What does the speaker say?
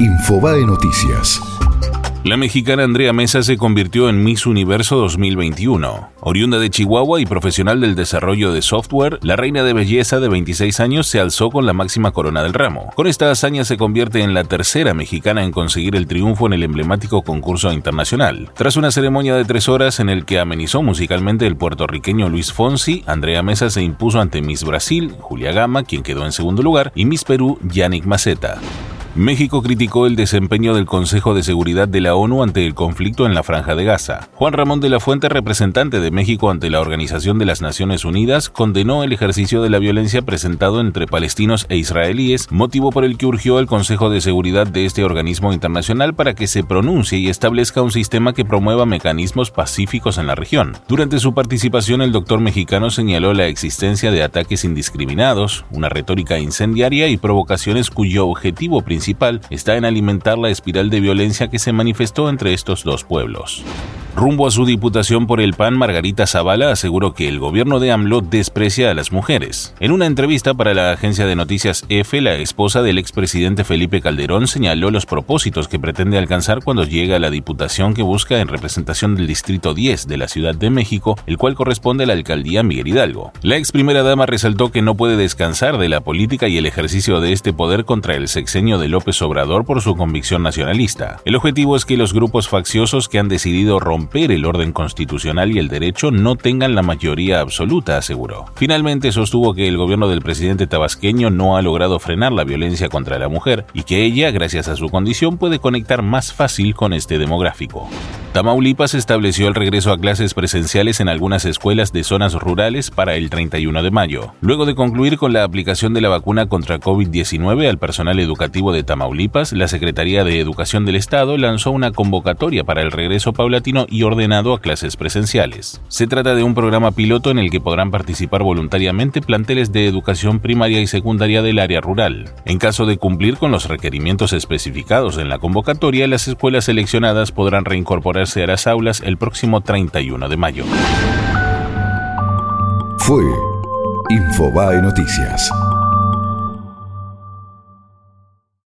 Infobae Noticias. La mexicana Andrea Mesa se convirtió en Miss Universo 2021. Oriunda de Chihuahua y profesional del desarrollo de software, la reina de belleza de 26 años se alzó con la máxima corona del ramo. Con esta hazaña se convierte en la tercera mexicana en conseguir el triunfo en el emblemático concurso internacional. Tras una ceremonia de 3 horas en el que amenizó musicalmente el puertorriqueño Luis Fonsi, Andrea Mesa se impuso ante Miss Brasil, Julia Gama, quien quedó en segundo lugar, y Miss Perú, Yannick Maceta. México criticó el desempeño del Consejo de Seguridad de la ONU ante el conflicto en la Franja de Gaza. Juan Ramón de la Fuente, representante de México ante la Organización de las Naciones Unidas, condenó el ejercicio de la violencia presentado entre palestinos e israelíes, motivo por el que urgió al Consejo de Seguridad de este organismo internacional para que se pronuncie y establezca un sistema que promueva mecanismos pacíficos en la región. Durante su participación, el doctor mexicano señaló la existencia de ataques indiscriminados, una retórica incendiaria y provocaciones cuyo objetivo principal está en alimentar la espiral de violencia que se manifestó entre estos dos pueblos. Rumbo a su diputación por el PAN, Margarita Zavala aseguró que el gobierno de AMLO desprecia a las mujeres. En una entrevista para la agencia de noticias EFE, la esposa del expresidente Felipe Calderón señaló los propósitos que pretende alcanzar cuando llega a la diputación que busca en representación del Distrito 10 de la Ciudad de México, el cual corresponde a la alcaldía Miguel Hidalgo. La ex primera dama resaltó que no puede descansar de la política y el ejercicio de este poder contra el sexenio de López Obrador por su convicción nacionalista. El objetivo es que los grupos facciosos que han decidido romper el orden constitucional y el derecho no tengan la mayoría absoluta, aseguró. Finalmente sostuvo que el gobierno del presidente tabasqueño no ha logrado frenar la violencia contra la mujer y que ella, gracias a su condición, puede conectar más fácil con este demográfico. Tamaulipas estableció el regreso a clases presenciales en algunas escuelas de zonas rurales para el 31 de mayo. Luego de concluir con la aplicación de la vacuna contra COVID-19 al personal educativo de Tamaulipas, la Secretaría de Educación del Estado lanzó una convocatoria para el regreso paulatino y ordenado a clases presenciales. Se trata de un programa piloto en el que podrán participar voluntariamente planteles de educación primaria y secundaria del área rural. En caso de cumplir con los requerimientos especificados en la convocatoria, las escuelas seleccionadas podrán reincorporarse a las aulas el próximo 31 de mayo. Fue Infobae Noticias.